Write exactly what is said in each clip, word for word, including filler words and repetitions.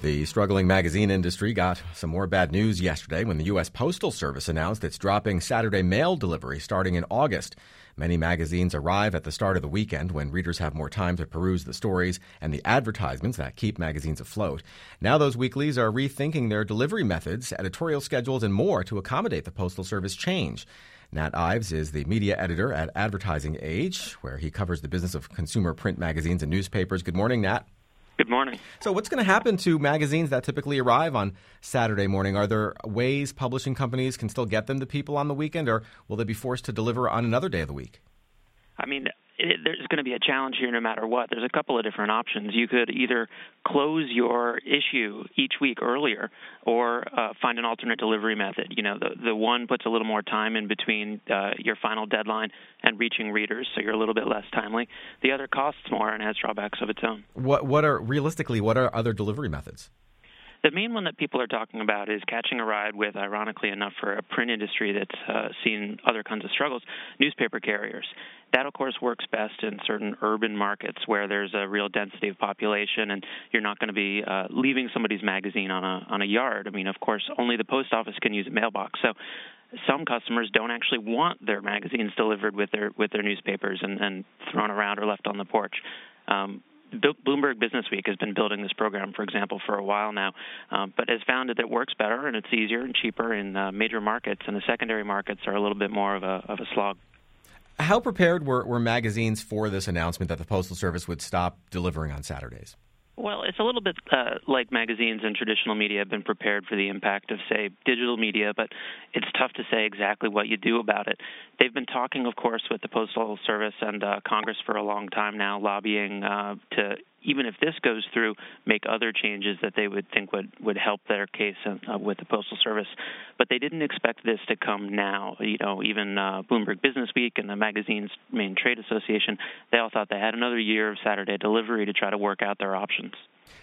The struggling magazine industry got some more bad news yesterday when the U S Postal Service announced it's dropping Saturday mail delivery starting in August. Many magazines arrive at the start of the weekend when readers have more time to peruse the stories and the advertisements that keep magazines afloat. Now those weeklies are rethinking their delivery methods, editorial schedules, and more to accommodate the Postal Service change. Nat Ives is the media editor at Advertising Age, where he covers the business of consumer print magazines and newspapers. Good morning, Nat. Good morning. So what's going to happen to magazines that typically arrive on Saturday morning? Are there ways publishing companies can still get them to people on the weekend, or will they be forced to deliver on another day of the week? I mean, it, there's going to be a challenge here no matter what. There's a couple of different options. You could either close your issue each week earlier or uh, find an alternate delivery method. You know, the, the one puts a little more time in between uh, your final deadline and reaching readers, so you're a little bit less timely. The other costs more and has drawbacks of its own. What, what are, realistically, what are other delivery methods? The main one that people are talking about is catching a ride with, ironically enough, for a print industry that's uh, seen other kinds of struggles, newspaper carriers. That, of course, works best in certain urban markets where there's a real density of population and you're not going to be uh, leaving somebody's magazine on a on a yard. I mean, of course, only the post office can use a mailbox. So some customers don't actually want their magazines delivered with their with their newspapers and, and thrown around or left on the porch. Um, Bloomberg Business Week has been building this program, for example, for a while now, um, but has found that it works better and it's easier and cheaper in uh, major markets, and the secondary markets are a little bit more of a of a slog. How prepared were, were magazines for this announcement that the Postal Service would stop delivering on Saturdays? Well, it's a little bit uh, like magazines and traditional media have been prepared for the impact of, say, digital media, but it's tough to say exactly what you do about it. They've been talking, of course, with the Postal Service and uh, Congress for a long time now, lobbying uh, to, even if this goes through, make other changes that they would think would, would help their case uh, with the Postal Service. But they didn't expect this to come now. You know, even uh, Bloomberg Business Week and the magazine's main trade association, they all thought they had another year of Saturday delivery to try to work out their options.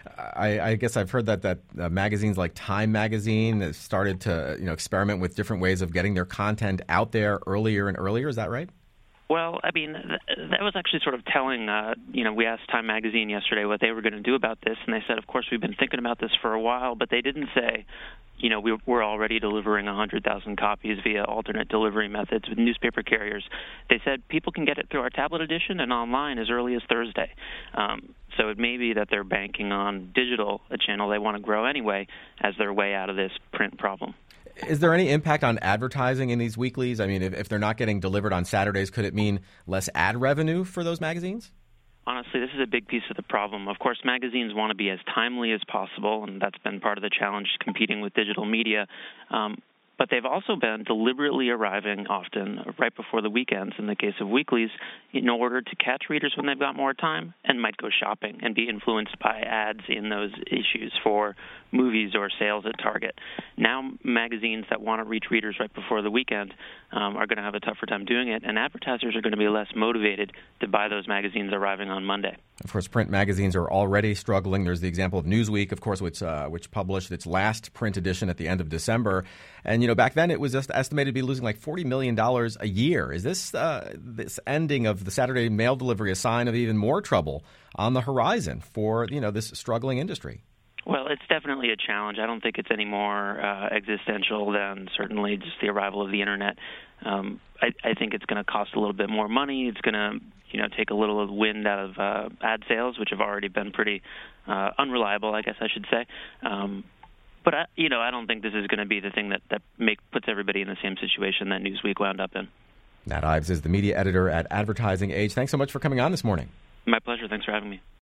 I, I guess I've heard that that uh, magazines like Time Magazine has started to you know experiment with different ways of getting their content out there earlier and earlier. Is that right? Well, I mean, th- that was actually sort of telling, uh, you know, we asked Time Magazine yesterday what they were going to do about this, and they said, of course, we've been thinking about this for a while, but they didn't say, you know, we, we're already delivering one hundred thousand copies via alternate delivery methods with newspaper carriers. They said people can get it through our tablet edition and online as early as Thursday. Um, so it may be that they're banking on digital, a channel they want to grow anyway, as their way out of this print problem. Is there any impact on advertising in these weeklies? I mean, if, if they're not getting delivered on Saturdays, could it mean less ad revenue for those magazines? Honestly, this is a big piece of the problem. Of course, magazines want to be as timely as possible, and that's been part of the challenge competing with digital media. Um, but they've also been deliberately arriving often right before the weekends, in the case of weeklies, in order to catch readers when they've got more time and might go shopping and be influenced by ads in those issues for movies or sales at Target. Now magazines that want to reach readers right before the weekend um, are going to have a tougher time doing it, and advertisers are going to be less motivated to buy those magazines arriving on Monday. Of course, print magazines are already struggling. There's the example of Newsweek, of course, which uh, which published its last print edition at the end of December. And, you know, back then it was just estimated to be losing like forty million dollars a year. Is this uh, this ending of the Saturday mail delivery a sign of even more trouble on the horizon for, you know, this struggling industry? Well, it's definitely a challenge. I don't think it's any more uh, existential than certainly just the arrival of the Internet. Um, I, I think it's going to cost a little bit more money. It's going to, you know, take a little of the wind out of uh, ad sales, which have already been pretty uh, unreliable, I guess I should say. Um, but, I, you know, I don't think this is going to be the thing that, that make, puts everybody in the same situation that Newsweek wound up in. Nat Ives is the media editor at Advertising Age. Thanks so much for coming on this morning. My pleasure. Thanks for having me.